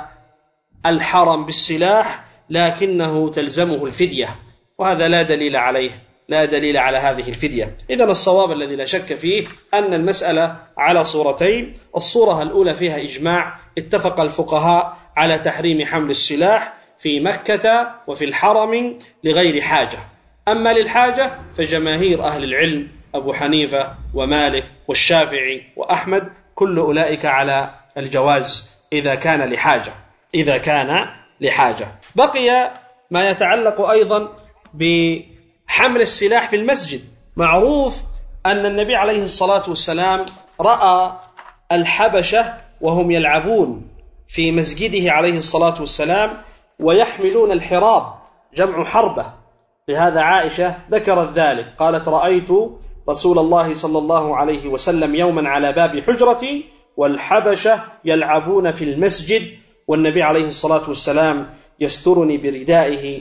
الحرم بالسلاح لكنه تلزمه الفدية، وهذا لا دليل عليه لا دليل على هذه الفدية. إذن الصواب الذي لا شك فيه أن المسألة على صورتين. الصورة الأولى فيها إجماع، اتفق الفقهاء على تحريم حمل السلاح في مكة وفي الحرم لغير حاجة. أما للحاجة فجماهير أهل العلم أبو حنيفة ومالك والشافعي وأحمد كل أولئك على الجواز إذا كان لحاجة. بقي ما يتعلق أيضا بحمل السلاح في المسجد. معروف أن النبي عليه الصلاة والسلام رأى الحبشة وهم يلعبون في مسجده عليه الصلاة والسلام ويحملون الحراب، جمع حربة. لهذا عائشة ذكرت ذلك، قالت: رأيت رسول الله صلى الله عليه وسلم يوما على باب حجرتي والحبشة يلعبون في المسجد والنبي عليه الصلاة والسلام يسترني بردائه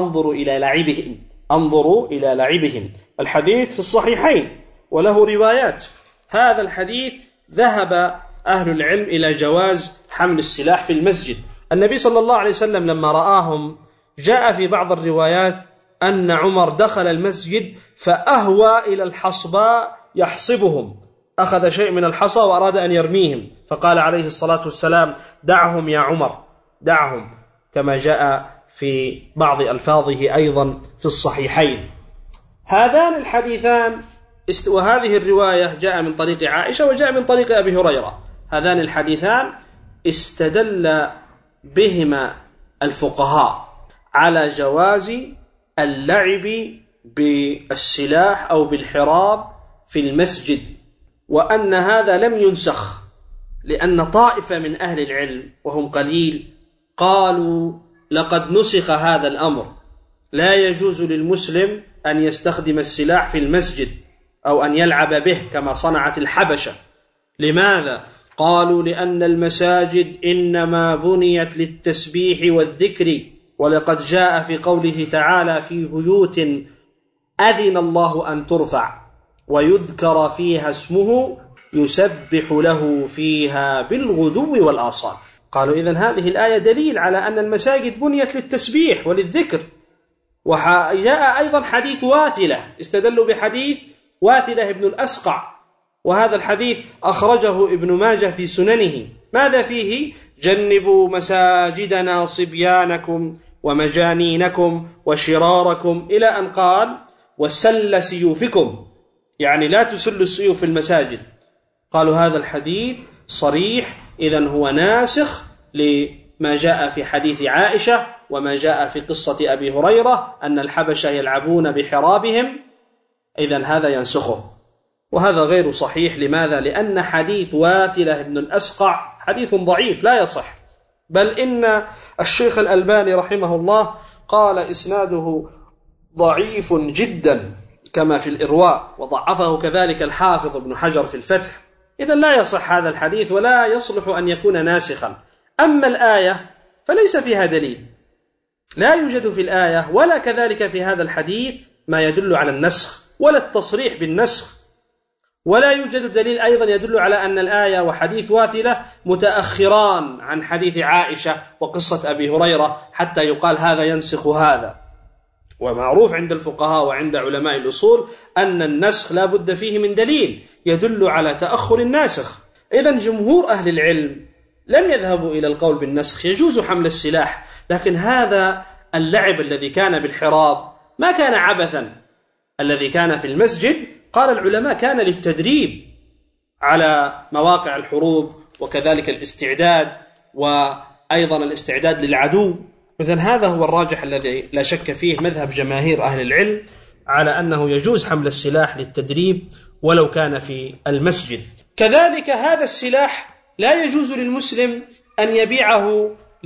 أنظر إلى لعبهم. الحديث في الصحيحين وله روايات. هذا الحديث ذهب أهل العلم إلى جواز حمل السلاح في المسجد. النبي صلى الله عليه وسلم لما رآهم جاء في بعض الروايات أن عمر دخل المسجد فأهوى إلى الحصباء يحصبهم، أخذ شيء من الحصى وأراد أن يرميهم، فقال عليه الصلاة والسلام: دعهم يا عمر، دعهم، كما جاء في بعض ألفاظه أيضا في الصحيحين. هذان الحديثان وهذه الرواية جاء من طريق عائشة وجاء من طريق أبي هريرة. هذان الحديثان استدل بهما الفقهاء على جواز اللعب بالسلاح أو بالحراب في المسجد، وأن هذا لم ينسخ، لأن طائفة من أهل العلم وهم قليل قالوا: لقد نسخ هذا الأمر، لا يجوز للمسلم أن يستخدم السلاح في المسجد أو أن يلعب به كما صنعت الحبشة. لماذا؟ قالوا: لأن المساجد إنما بنيت للتسبيح والذكر، ولقد جاء في قوله تعالى: في بيوت أذن الله أن ترفع ويذكر فيها اسمه يسبح له فيها بالغدو والآصال. قالوا: إذن هذه الآية دليل على أن المساجد بنيت للتسبيح وللذكر. وجاء أيضا حديث واثلة، استدلوا بحديث واثلة ابن الأسقع، وهذا الحديث أخرجه ابن ماجه في سننه. ماذا فيه؟ جنبوا مساجدنا صبيانكم ومجانينكم وشراركم، إلى أن قال: وسل سيوفكم، يعني لا تسل السيوف في المساجد. قالوا هذا الحديث صريح، إذن هو ناسخ لما جاء في حديث عائشة وما جاء في قصة أبي هريرة أن الحبشة يلعبون بحرابهم، إذن هذا ينسخه. وهذا غير صحيح. لماذا؟ لأن حديث واثلة ابن الأسقع حديث ضعيف لا يصح، بل إن الشيخ الألباني رحمه الله قال إسناده ضعيف جدا كما في الإرواء، وضعفه كذلك الحافظ ابن حجر في الفتح. إذن لا يصح هذا الحديث ولا يصلح أن يكون ناسخا. أما الآية فليس فيها دليل، لا يوجد في الآية ولا كذلك في هذا الحديث ما يدل على النسخ ولا التصريح بالنسخ، ولا يوجد دليل أيضا يدل على أن الآية وحديث واثلة متأخران عن حديث عائشة وقصة أبي هريرة حتى يقال هذا ينسخ هذا. ومعروف عند الفقهاء وعند علماء الأصول أن النسخ لا بد فيه من دليل يدل على تأخر الناسخ. إذن جمهور أهل العلم لم يذهبوا إلى القول بالنسخ، يجوز حمل السلاح، لكن هذا اللعب الذي كان بالحراب ما كان عبثا. الذي كان في المسجد قال العلماء كان للتدريب على مواقع الحروب، وكذلك الاستعداد، وأيضا الاستعداد للعدو. إذن هذا هو الراجح الذي لا شك فيه مذهب جماهير أهل العلم على أنه يجوز حمل السلاح للتدريب ولو كان في المسجد. كذلك هذا السلاح لا يجوز للمسلم أن يبيعه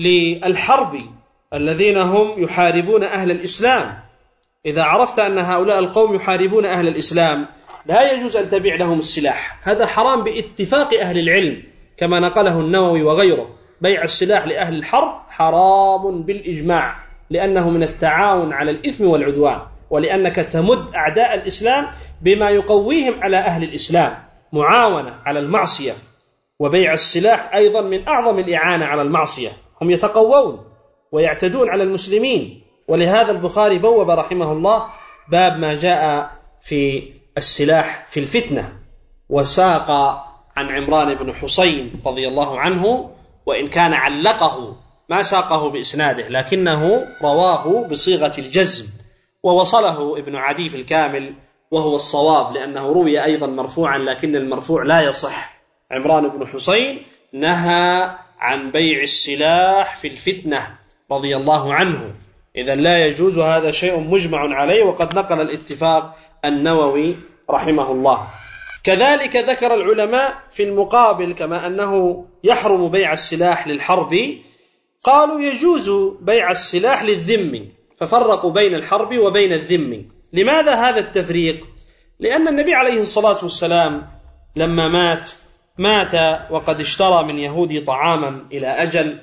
للحرب الذين هم يحاربون أهل الإسلام. إذا عرفت أن هؤلاء القوم يحاربون أهل الإسلام لا يجوز أن تبيع لهم السلاح، هذا حرام باتفاق أهل العلم كما نقله النووي وغيره. بيع السلاح لأهل الحرب حرام بالإجماع، لأنه من التعاون على الإثم والعدوان، ولأنك تمد أعداء الإسلام بما يقويهم على أهل الإسلام، معاونة على المعصية. وبيع السلاح أيضا من أعظم الإعانة على المعصية، هم يتقوون ويعتدون على المسلمين. ولهذا البخاري بوب رحمه الله باب ما جاء في السلاح في الفتنة، وساق عن عمران بن حسين رضي الله عنه، وإن كان علقه ما ساقه بإسناده لكنه رواه بصيغة الجزم، ووصله ابن عدي في الكامل وهو الصواب، لأنه روي أيضا مرفوعا لكن المرفوع لا يصح. عمران بن حسين نهى عن بيع السلاح في الفتنة رضي الله عنه، إذا لا يجوز، هذا شيء مجمع عليه، وقد نقل الاتفاق النووي رحمه الله. كذلك ذكر العلماء في المقابل كما أنه يحرم بيع السلاح للحرب، قالوا يجوز بيع السلاح للذم، ففرقوا بين الحرب وبين الذم. لماذا هذا التفريق؟ لأن النبي عليه الصلاة والسلام لما مات وقد اشترى من يهودي طعاما إلى أجل،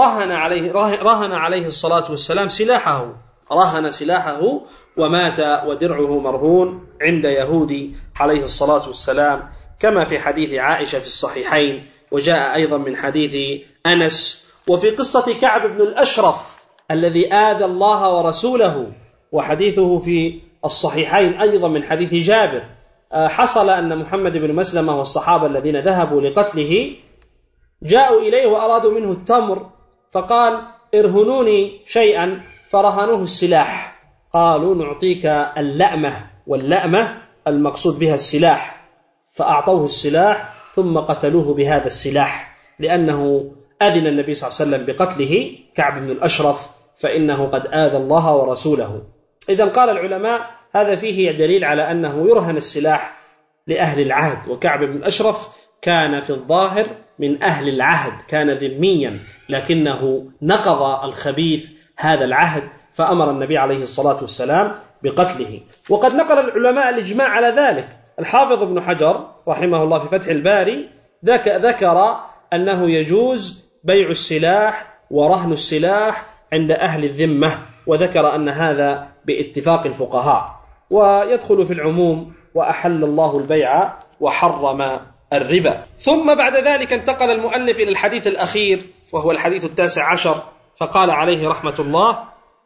رهن عليه الصلاة والسلام سلاحه، رهن سلاحه ومات ودرعه مرهون عند يهودي عليه الصلاة والسلام، كما في حديث عائشة في الصحيحين، وجاء أيضا من حديث أنس، وفي قصة كعب بن الأشرف الذي آذى الله ورسوله، وحديثه في الصحيحين أيضا من حديث جابر. حصل أن محمد بن مسلمة والصحابة الذين ذهبوا لقتله جاءوا إليه وأرادوا منه التمر، فقال ارهنوني شيئا، فرهنوه السلاح، قالوا نعطيك اللأمة، واللأمة المقصود بها السلاح، فأعطوه السلاح ثم قتلوه بهذا السلاح، لأنه أذن النبي صلى الله عليه وسلم بقتله كعب بن الأشرف، فإنه قد آذى الله ورسوله. إذن قال العلماء هذا فيه دليل على أنه يرهن السلاح لأهل العهد، وكعب بن الأشرف كان في الظاهر من أهل العهد، كان ذميا، لكنه نقض الخبيث هذا العهد، فأمر النبي عليه الصلاة والسلام بقتله. وقد نقل العلماء الإجماع على ذلك. الحافظ ابن حجر رحمه الله في فتح الباري ذكر أنه يجوز بيع السلاح ورهن السلاح عند أهل الذمة، وذكر أن هذا باتفاق الفقهاء، ويدخل في العموم وأحل الله البيع وحرم الربا. ثم بعد ذلك انتقل المؤلف إلى الحديث الأخير وهو الحديث 19، فقال عليه رحمة الله: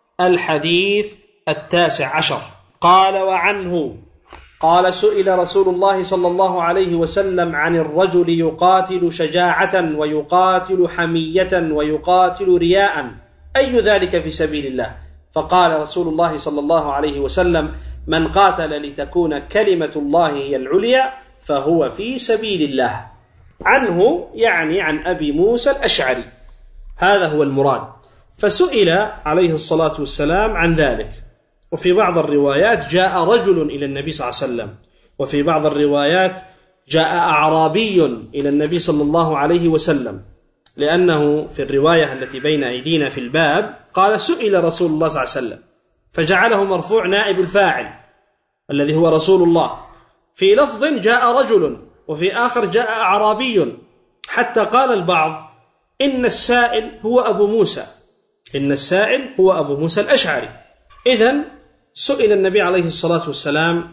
الحديث 19 قال: وعنه قال: سئل رسول الله صلى الله عليه وسلم عن الرجل يقاتل شجاعة ويقاتل حمية ويقاتل رياء، أي ذلك في سبيل الله؟ فقال رسول الله صلى الله عليه وسلم: من قاتل لتكون كلمة الله هي العليا فهو في سبيل الله. عنه يعني عن أبي موسى الأشعري، هذا هو المراد. فسئل عليه الصلاة والسلام عن ذلك، وفي بعض الروايات جاء رجل إلى النبي صلى الله عليه وسلم، وفي بعض الروايات جاء أعرابي إلى النبي صلى الله عليه وسلم، لأنه في الرواية التي بين أيدينا في الباب قال: سئل رسول الله صلى الله عليه وسلم، فجعله مرفوع نائب الفاعل الذي هو رسول الله. في لفظ جاء رجل، وفي آخر جاء أعرابي، حتى قال البعض إن السائل هو أبو موسى، إن السائل هو أبو موسى الأشعري. إذن سئل النبي عليه الصلاة والسلام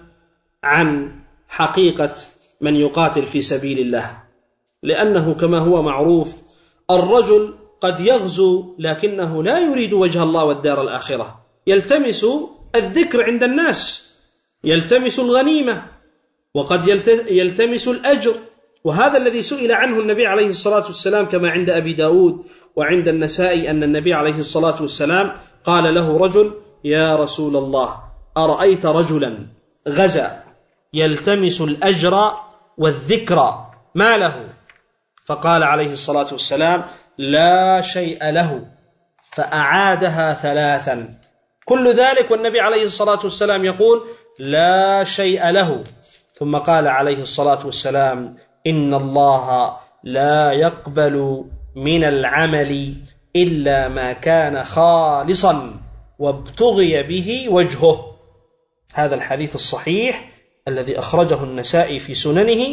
عن حقيقة من يقاتل في سبيل الله، لأنه كما هو معروف الرجل قد يغزو لكنه لا يريد وجه الله والدار الآخرة، يلتمس الذكر عند الناس، يلتمس الغنيمة، وقد يلتمس الأجر، وهذا الذي سئل عنه النبي عليه الصلاة والسلام، كما عند أبي داود وعند النسائي أن النبي عليه الصلاة والسلام قال له رجل: يا رسول الله، أرأيت رجلا غزا يلتمس الأجر والذكر ما له؟ فقال عليه الصلاة والسلام: لا شيء له. فأعادها 3، كل ذلك والنبي عليه الصلاة والسلام يقول: لا شيء له. ثم قال عليه الصلاة والسلام: إن الله لا يقبل من العمل إلا ما كان خالصا وابتغي به وجهه. هذا الحديث الصحيح الذي أخرجه النسائي في سننه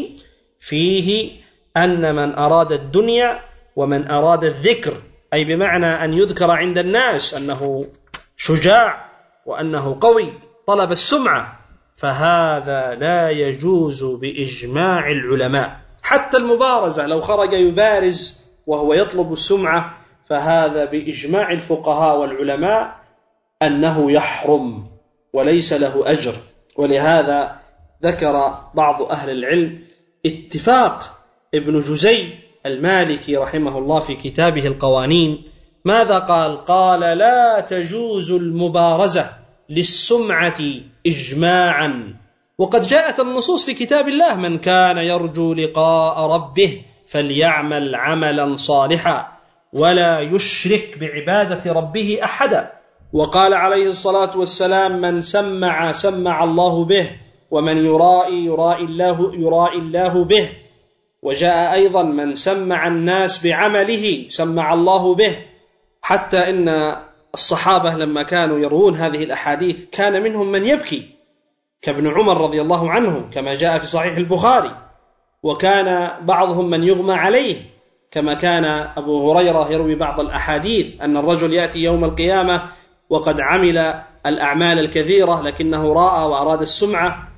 فيه أن من أراد الدنيا ومن أراد الذكر، أي بمعنى أن يذكر عند الناس أنه شجاع وأنه قوي، طلب السمعة، فهذا لا يجوز بإجماع العلماء. حتى المبارزة، لو خرج يبارز وهو يطلب السمعة، فهذا بإجماع الفقهاء والعلماء أنه يحرم. وليس له أجر. ولهذا ذكر بعض أهل العلم اتفاق ابن جزي المالكي رحمه الله في كتابه القوانين. ماذا قال؟ قال: لا تجوز المبارزة للسمعة إجماعا، وقد جاءت النصوص في كتاب الله: من كان يرجو لقاء ربه فليعمل عملا صالحا ولا يشرك بعبادة ربه أحدا. وقال عليه الصلاة والسلام: من سمع سمع الله به، ومن يرائي يرائي الله به. وجاء أيضا: من سمع الناس بعمله سمع الله به. حتى إن الصحابة لما كانوا يروون هذه الأحاديث كان منهم من يبكي كابن عمر رضي الله عنه كما جاء في صحيح البخاري، وكان بعضهم من يغمى عليه كما كان أبو هريرة يروي بعض الأحاديث أن الرجل يأتي يوم القيامة وقد عمل الأعمال الكثيرة لكنه رأى وأراد السمعة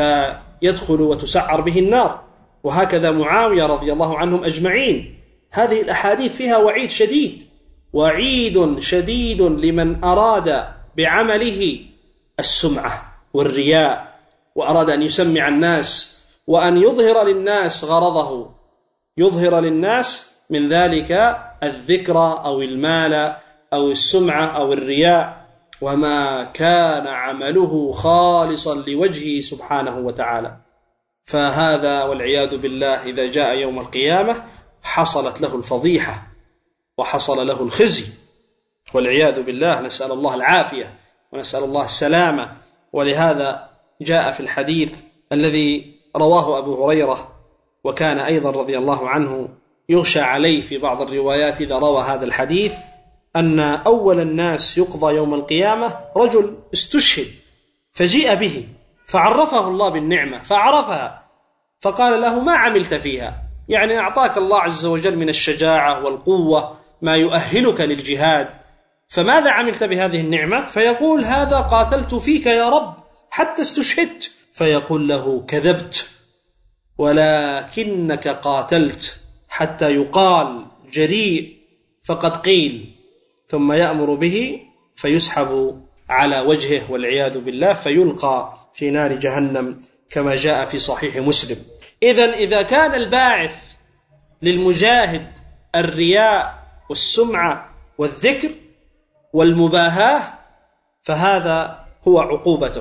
فيدخل وتسعر به النار. وهكذا معاوية رضي الله عنهم أجمعين. هذه الأحاديث فيها وعيد شديد، وعيد شديد لمن أراد بعمله السمعة والرياء، وأراد أن يسمع الناس وأن يظهر للناس غرضه، يظهر للناس من ذلك الذكر أو المال أو السمعة أو الرياء، وما كان عمله خالصا لوجهه سبحانه وتعالى. فهذا والعياذ بالله إذا جاء يوم القيامة حصلت له الفضيحة وحصل له الخزي والعياذ بالله. نسأل الله العافية ونسأل الله السلامة. ولهذا جاء في الحديث الذي رواه أبو هريرة، وكان أيضا رضي الله عنه يغشى عليه في بعض الروايات إذا روى هذا الحديث، أن أول الناس يقضى يوم القيامة رجل استشهد فجيء به فعرفه الله بالنعمة فعرفها، فقال له: ما عملت فيها؟ يعني أعطاك الله عز وجل من الشجاعة والقوة ما يؤهلك للجهاد، فماذا عملت بهذه النعمة؟ فيقول: هذا قاتلت فيك يا رب حتى استشهدت. فيقول له: كذبت، ولكنك قاتلت حتى يقال جريء فقد قيل. ثم يأمر به فيسحب على وجهه والعياذ بالله فيلقى في نار جهنم كما جاء في صحيح مسلم. إذا كان الباعث للمجاهد الرياء والسمعة والذكر والمباهاة، فهذا هو عقوبته.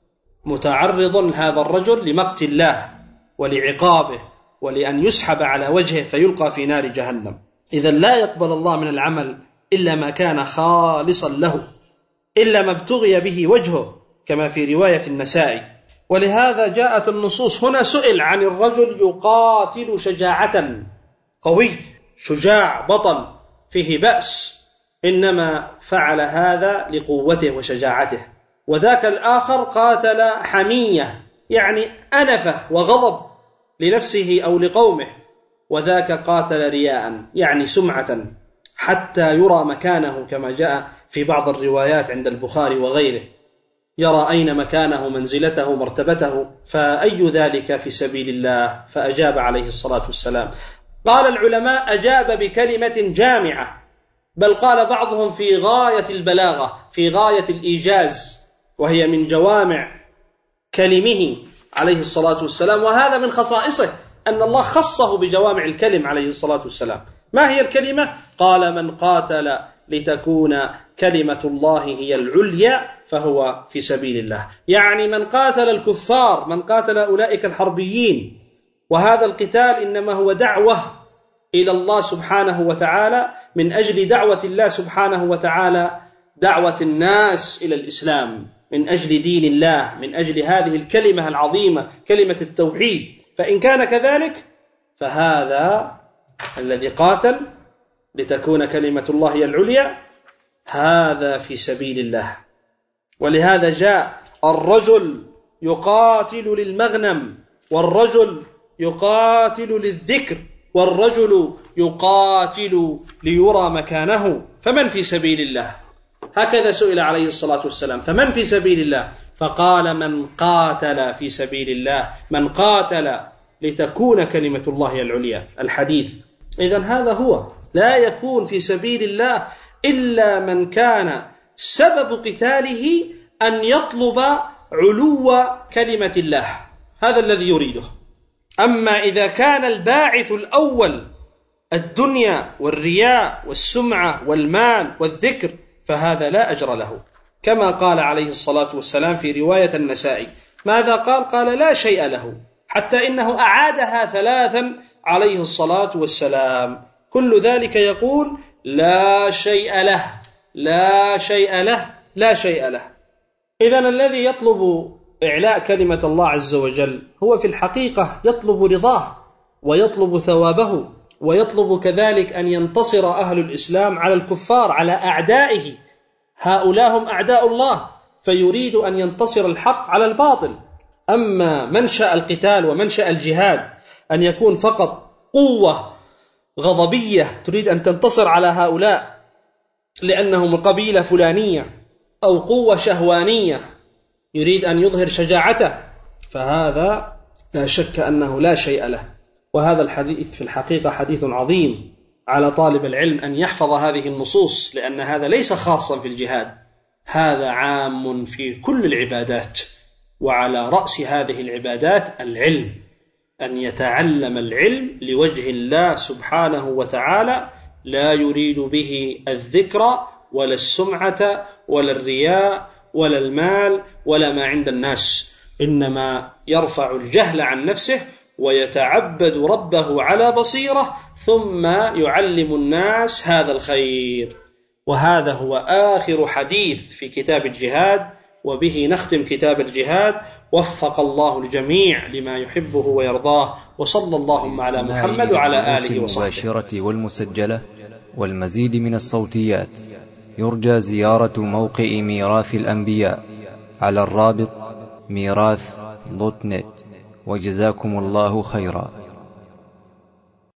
متعرض هذا الرجل لمقت الله ولعقابه ولأن يسحب على وجهه فيلقى في نار جهنم. إذا لا يقبل الله من العمل إلا ما كان خالصا له، إلا ما ابتغي به وجهه كما في رواية النسائي. ولهذا جاءت النصوص هنا. سئل عن الرجل يقاتل شجاعة، قوي شجاع بطل فيه بأس، إنما فعل هذا لقوته وشجاعته. وذاك الآخر قاتل حمية، يعني أنفة وغضب لنفسه أو لقومه، وذاك قاتل رياء يعني سمعة حتى يرى مكانه كما جاء في بعض الروايات عند البخاري وغيره، يرى أين مكانه منزلته مرتبته، فأي ذلك في سبيل الله؟ فأجاب عليه الصلاة والسلام. قال العلماء: أجاب بكلمة جامعة، بل قال بعضهم في غاية البلاغة، في غاية الإيجاز، وهي من جوامع كلمه عليه الصلاة والسلام. وهذا من خصائصه أن الله خصه بجوامع الكلم عليه الصلاة والسلام. ما هي الكلمة؟ قال: من قاتل لتكون كلمة الله هي العليا فهو في سبيل الله. يعني من قاتل الكفار، من قاتل أولئك الحربيين، وهذا القتال إنما هو دعوة إلى الله سبحانه وتعالى، من أجل دعوة الله سبحانه وتعالى، دعوة الناس إلى الإسلام، من أجل دين الله، من أجل هذه الكلمة العظيمة كلمة التوحيد. فإن كان كذلك فهذا الذي قاتل لتكون كلمة الله هي العليا هذا في سبيل الله. ولهذا جاء الرجل يقاتل للمغنم، والرجل يقاتل للذكر، والرجل يقاتل ليرى مكانه. فمن في سبيل الله؟ هكذا سئل عليه الصلاة والسلام: فمن في سبيل الله؟ فقال: من قاتل في سبيل الله، من قاتل لتكون كلمة الله العليا. الحديث. إذن هذا هو، لا يكون في سبيل الله إلا من كان سبب قتاله أن يطلب علو كلمة الله، هذا الذي يريده. أما إذا كان الباعث الأول الدنيا والرياء والسمعة والمال والذكر فهذا لا أجر له، كما قال عليه الصلاة والسلام في رواية النسائي. ماذا قال؟ قال لا شيء له، حتى إنه أعادها 3 عليه الصلاة والسلام. كل ذلك يقول لا شيء له، لا شيء له، لا شيء له. إذن الذي يطلب إعلاء كلمة الله عز وجل هو في الحقيقة يطلب رضاه ويطلب ثوابه، ويطلب كذلك أن ينتصر أهل الإسلام على الكفار، على أعدائه. هؤلاء هم أعداء الله، فيريد أن ينتصر الحق على الباطل. أما منشأ القتال ومنشأ الجهاد أن يكون فقط قوة غضبية تريد أن تنتصر على هؤلاء لأنهم قبيلة فلانية، أو قوة شهوانية يريد أن يظهر شجاعته، فهذا لا شك أنه لا شيء له. وهذا الحديث في الحقيقة حديث عظيم على طالب العلم أن يحفظ هذه النصوص، لأن هذا ليس خاصا في الجهاد، هذا عام في كل العبادات. وعلى رأس هذه العبادات العلم، أن يتعلم العلم لوجه الله سبحانه وتعالى، لا يريد به الذكر ولا السمعة ولا الرياء ولا المال ولا ما عند الناس، إنما يرفع الجهل عن نفسه ويتعبد ربه على بصيرة، ثم يعلم الناس هذا الخير. وهذا هو آخر حديث في كتاب الجهاد، وبه نختم كتاب الجهاد. وفق الله الجميع لما يحبه ويرضاه، وصلى اللهم على محمد وعلى آله وصحبه. المباشرة والمسجلة والمزيد من الصوتيات يرجى زيارة موقع ميراث الأنبياء على الرابط ميراث.net. وجزاكم الله خيرا.